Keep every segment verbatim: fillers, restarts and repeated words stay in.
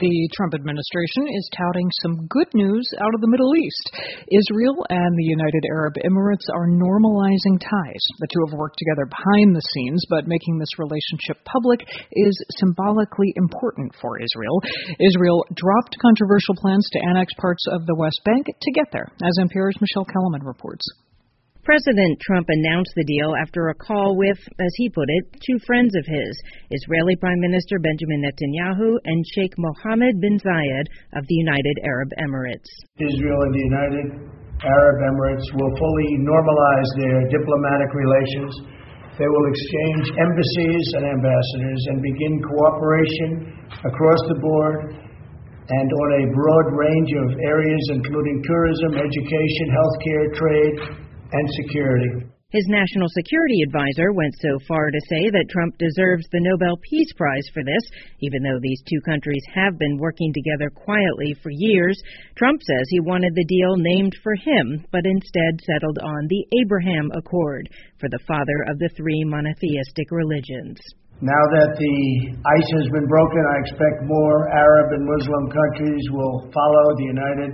The Trump administration is touting some good news out of the Middle East. Israel and the United Arab Emirates are normalizing ties. The two have worked together behind the scenes, but making this relationship public is symbolically important for Israel. Israel dropped controversial plans to annex parts of the West Bank to get there, as N P R's Michelle Kellerman reports. President Trump announced the deal after a call with, as he put it, two friends of his, Israeli Prime Minister Benjamin Netanyahu and Sheikh Mohammed bin Zayed of the United Arab Emirates. Israel and the United Arab Emirates will fully normalize their diplomatic relations. They will exchange embassies and ambassadors and begin cooperation across the board and on a broad range of areas, including tourism, education, healthcare, trade, and security. His national security advisor went so far to say that Trump deserves the Nobel Peace Prize for this, even though these two countries have been working together quietly for years. Trump says he wanted the deal named for him, but instead settled on the Abraham Accord, for the father of the three monotheistic religions. Now that the ice has been broken, I expect more Arab and Muslim countries will follow the United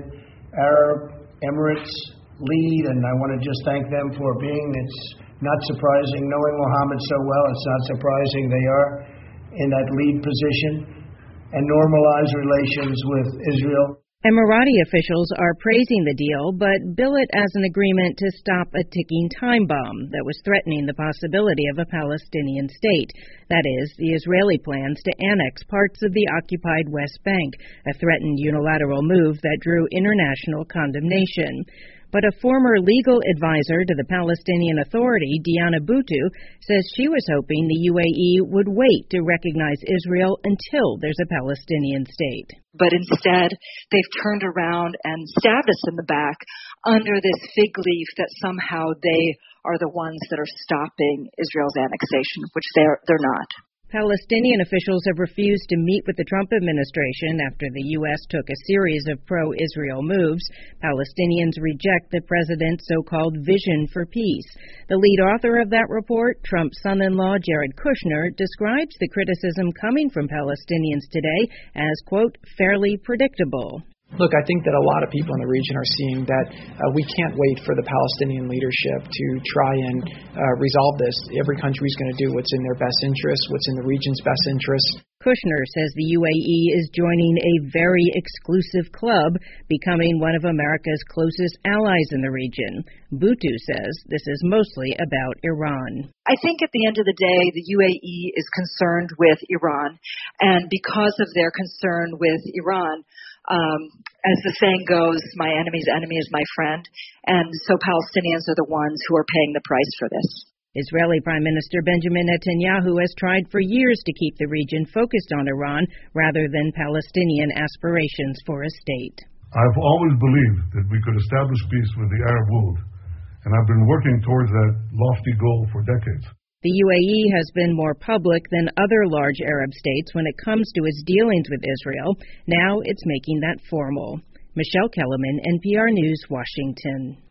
Arab Emirates lead, and I want to just thank them for being, it's not surprising, knowing Mohammed so well, it's not surprising they are in that lead position, and normalize relations with Israel. Emirati officials are praising the deal, but bill it as an agreement to stop a ticking time bomb that was threatening the possibility of a Palestinian state. That is, the Israeli plans to annex parts of the occupied West Bank, a threatened unilateral move that drew international condemnation. But a former legal advisor to the Palestinian Authority, Diana Buttu, says she was hoping the U A E would wait to recognize Israel until there's a Palestinian state. But instead, they've turned around and stabbed us in the back under this fig leaf that somehow they are the ones that are stopping Israel's annexation, which they're, they're not. Palestinian officials have refused to meet with the Trump administration after the U S took a series of pro-Israel moves. Palestinians reject the president's so-called vision for peace. The lead author of that report, Trump's son-in-law Jared Kushner, describes the criticism coming from Palestinians today as, quote, fairly predictable. Look, I think that a lot of people in the region are seeing that uh, we can't wait for the Palestinian leadership to try and uh, resolve this. Every country is going to do what's in their best interest, what's in the region's best interest. Kushner says the U A E is joining a very exclusive club, becoming one of America's closest allies in the region. Buttu says this is mostly about Iran. I think at the end of the day, the U A E is concerned with Iran, and because of their concern with Iran, Um, as the saying goes, my enemy's enemy is my friend, and so Palestinians are the ones who are paying the price for this. Israeli Prime Minister Benjamin Netanyahu has tried for years to keep the region focused on Iran rather than Palestinian aspirations for a state. I've always believed that we could establish peace with the Arab world, and I've been working towards that lofty goal for decades. The U A E has been more public than other large Arab states when it comes to its dealings with Israel. Now it's making that formal. Michelle Kellerman, N P R News, Washington.